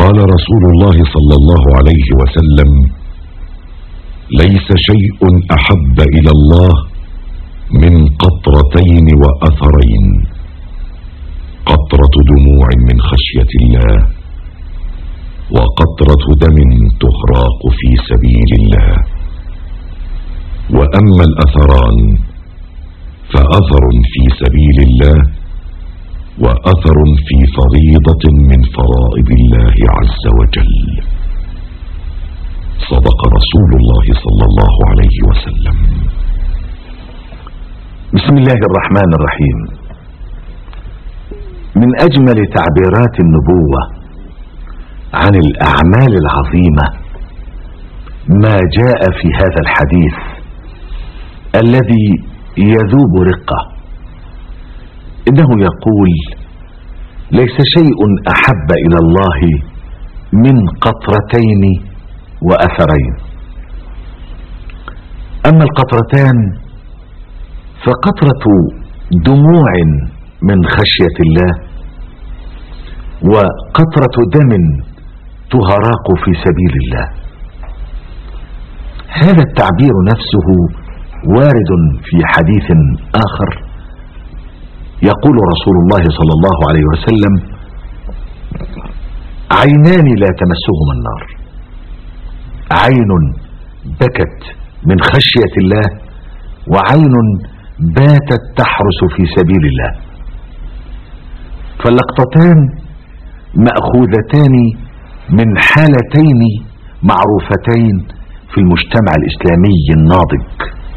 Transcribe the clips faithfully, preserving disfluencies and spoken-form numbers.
قال رسول الله صلى الله عليه وسلم: ليس شيء احب الى الله من قطرتين واثرين: قطرة دموع من خشية الله، وقطرة دم تهراق في سبيل الله. واما الاثران فاثر في سبيل الله، واثر في فريضة من فرائض الله عز وجل. صدق رسول الله صلى الله عليه وسلم. بسم الله الرحمن الرحيم. من اجمل تعبيرات النبوة عن الاعمال العظيمة ما جاء في هذا الحديث الذي يذوب رقة. انه يقول: ليس شيء احب الى الله من قطرتين واثرين. اما القطرتان فقطرة دموع من خشية الله، وقطرة دم تهراق في سبيل الله. هذا التعبير نفسه وارد في حديث آخر. يقول رسول الله صلى الله عليه وسلم: عينان لا تمسهما النار، عين بكت من خشية الله، وعين باتت تحرس في سبيل الله. فاللقطتان مأخوذتان من حالتين معروفتين في المجتمع الإسلامي الناضج.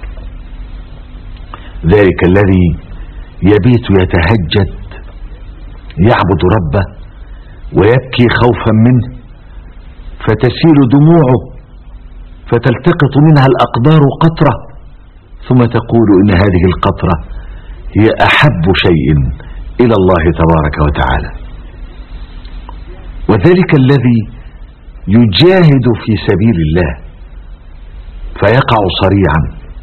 ذلك الذي يبيت يتهجد يعبد ربه ويبكي خوفا منه، فتسيل دموعه فتلتقط منها الأقدار قطرة، ثم تقول إن هذه القطرة هي أحب شيء إلى الله تبارك وتعالى. وذلك الذي يجاهد في سبيل الله فيقع صريعا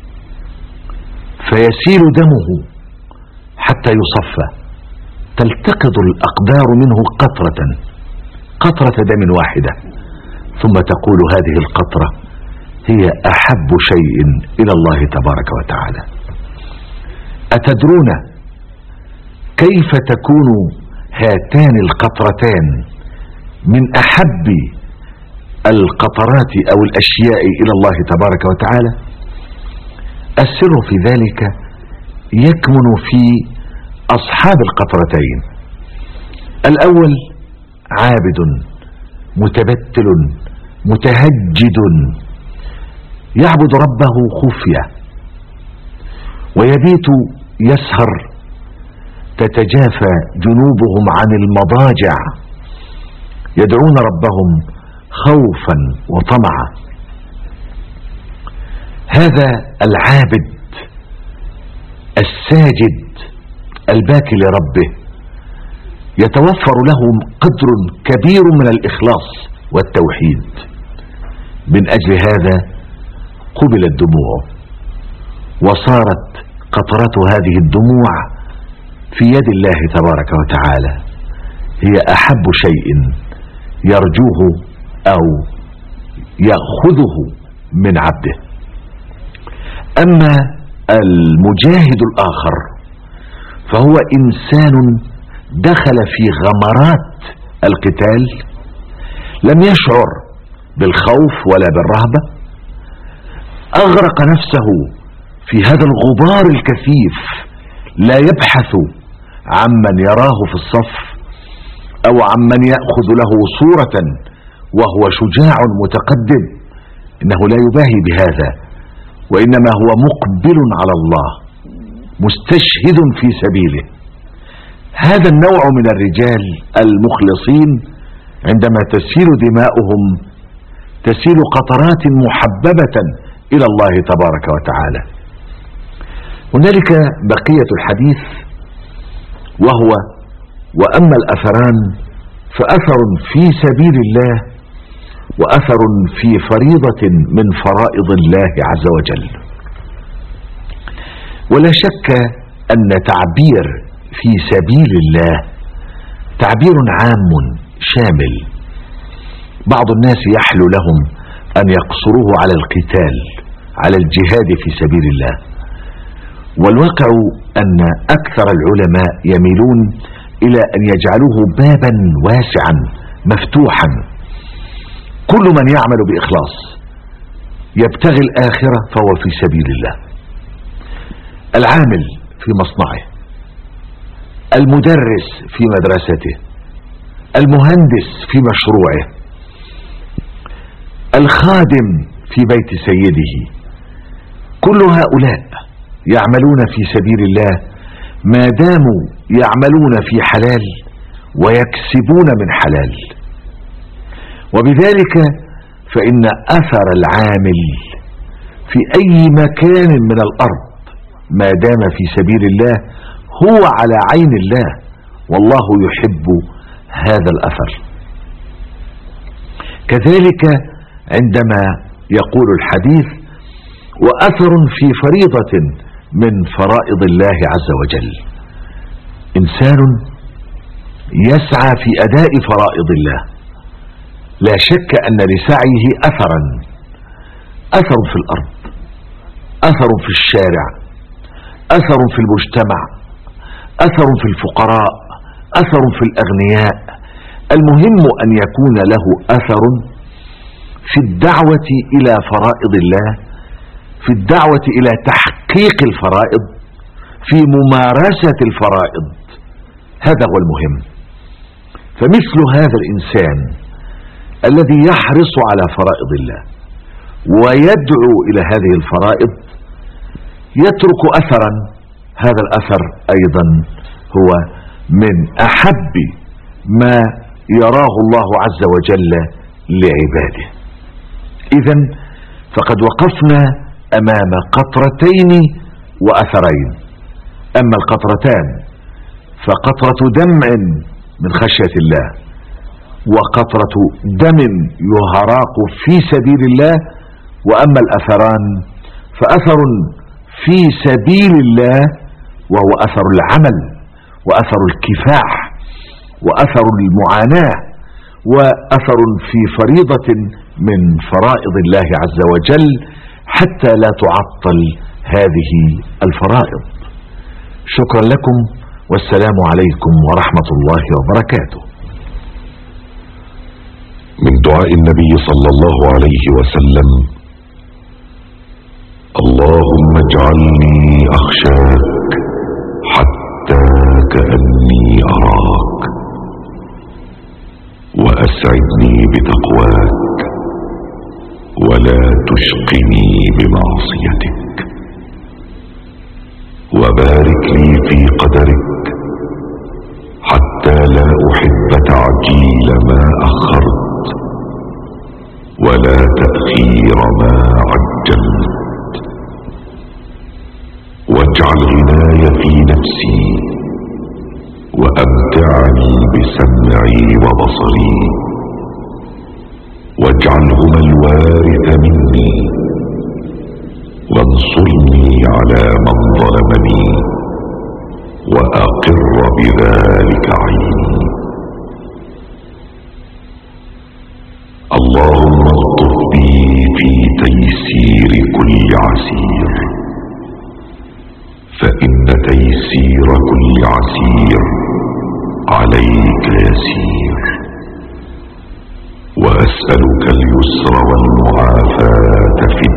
فيسيل دمه حتى يصفى، تلتقط الأقدار منه قطرة قطرة دم واحدة، ثم تقول هذه القطرة هي أحب شيء إلى الله تبارك وتعالى. أتدرون كيف تكون هاتان القطرتان من أحب القطرات أو الأشياء إلى الله تبارك وتعالى؟ السر في ذلك يكمن في أصحاب القطرتين. الأول عابد متبتل متهجد يعبد ربه خفية، ويبيت يسهر تتجافى جنوبهم عن المضاجع يدعون ربهم خوفا وطمعا. هذا العابد الساجد الباكي لربه يتوفر له قدر كبير من الإخلاص والتوحيد. من أجل هذا قبلت دموعه، وصارت قطرة هذه الدموع في يد الله تبارك وتعالى هي أحب شيء يرجوه أو يأخذه من عبده. أما المجاهد الآخر فهو إنسان دخل في غمرات القتال، لم يشعر بالخوف ولا بالرهبة، أغرق نفسه في هذا الغبار الكثيف، لا يبحث عمن يراه في الصف أو عمن يأخذ له صورة وهو شجاع متقدم. إنه لا يباهي بهذا، وإنما هو مقبل على الله مستشهد في سبيله. هذا النوع من الرجال المخلصين عندما تسيل دماؤهم تسيل قطرات محببة إلى الله تبارك وتعالى. هنالك بقية الحديث وهو: وأما الأثران فأثر في سبيل الله، وأثر في فريضة من فرائض الله عز وجل. ولا شك أن تعبير في سبيل الله تعبير عام شامل بعض الناس يحلو لهم أن يقصروه على القتال، على الجهاد في سبيل الله، والواقع أن أكثر العلماء يميلون إلى أن يجعلوه بابا واسعا مفتوحا. كل من يعمل بإخلاص يبتغي الآخرة فهو في سبيل الله. العامل في مصنعه، المدرس في مدرسته، المهندس في مشروعه، الخادم في بيت سيده، كل هؤلاء يعملون في سبيل الله ما داموا يعملون في حلال ويكسبون من حلال. وبذلك فإن أثر العامل في أي مكان من الأرض ما دام في سبيل الله هو على عين الله، والله يحب هذا الأثر. كذلك عندما يقول الحديث: وأثر في فريضة من فرائض الله عز وجل. إنسان يسعى في أداء فرائض الله، لا شك أن لسعيه أثرا، أثر في الأرض، أثر في الشارع، أثر في المجتمع، أثر في الفقراء، أثر في الأغنياء. المهم أن يكون له أثر في الدعوة إلى فرائض الله، في الدعوة إلى تحقيق الفرائض، في ممارسة الفرائض. هذا هو المهم. فمثل هذا الإنسان الذي يحرص على فرائض الله ويدعو إلى هذه الفرائض يترك أثرا، هذا الأثر أيضا هو من أحب ما يراه الله عز وجل لعباده. إذن فقد وقفنا أمام قطرتين وأثرين. أما القطرتان فقطرة دمع من خشية الله، وقطرة دم يهراق في سبيل الله. وأما الأثران فأثر في سبيل الله وهو أثر العمل وأثر الكفاح وأثر المعاناة وأثر في فريضة من فرائض الله عز وجل، حتى لا تعطل هذه الفرائض. شكرا لكم، والسلام عليكم ورحمة الله وبركاته. من دعاء النبي صلى الله عليه وسلم: اللهم اجعلني أخشاك حتى كأني أراك، وأسعدني بتقواك، ولا تشقني بمعصيتك، وبارك لي في قدرك حتى لا أحب تعجيل ما أخرت ولا تأخير ما عجلت، واجعل غناي في نفسي، وأمتعني بسمعي وبصري، واجعلهما الوارث مني، وانصرني على من ظلمني، وأقر بذلك عيني. اللهم الطف بي في تيسير كل عسير، فإن تيسير كل عسير عليك يسير، وأسألك اليسر والمعافاة في